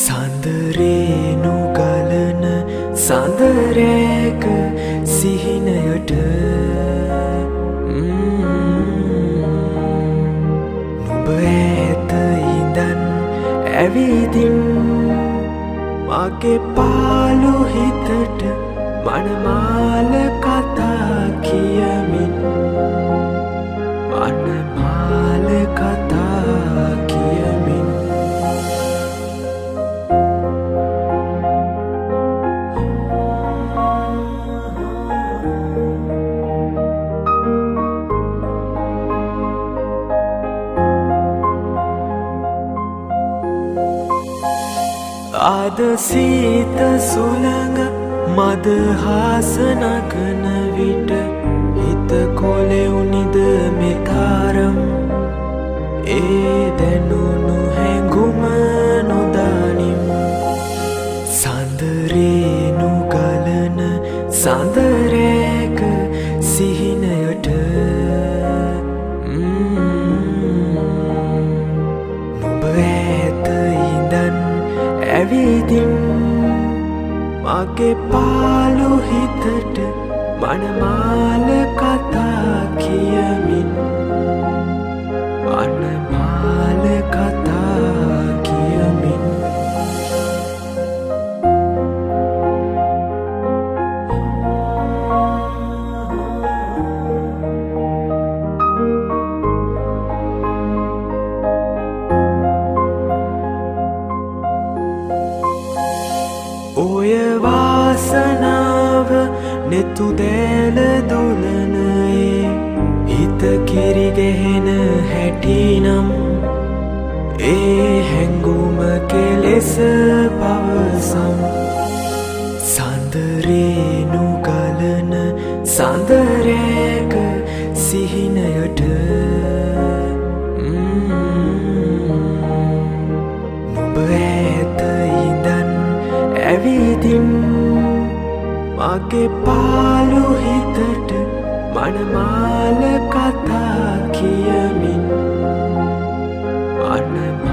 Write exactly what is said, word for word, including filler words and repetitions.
සඳරේනු ගලන සඳරෑක සිහිනයට නුඹ ඈත ඉඳන් ඇවිදින් මගේ පාළු හිතට මනමාල කතා කියමින් මනමාල කතා කියමින් ආද සීත සුළඟ මද හාස නගන විට හිත කොලෙවුනිද මෙතරම් ඒ දැනුණු හැඟුම නොදනිම් සඳරේනු ගලන සඳරෑක සිහිනයට නුඹ ඈත ඉඳන් ඇවිදින් මගේ පාළු හිතට මනමාල කතා කියමින් මනමාල කතා කියමින් ඔය වාසනාව නෙතු දැල දුලනයේ හිත කිරිගෙහෙන හැටිනම් ඒ හැඟුම කෙලෙස පවසම් සඳරේනු ගලන සඳරෑක සිහිනයට නුඹ ඈත ඉඳන් ඇවිදින් මගේ පාළු හිතට මනමාල කතා කියමින් මනමාල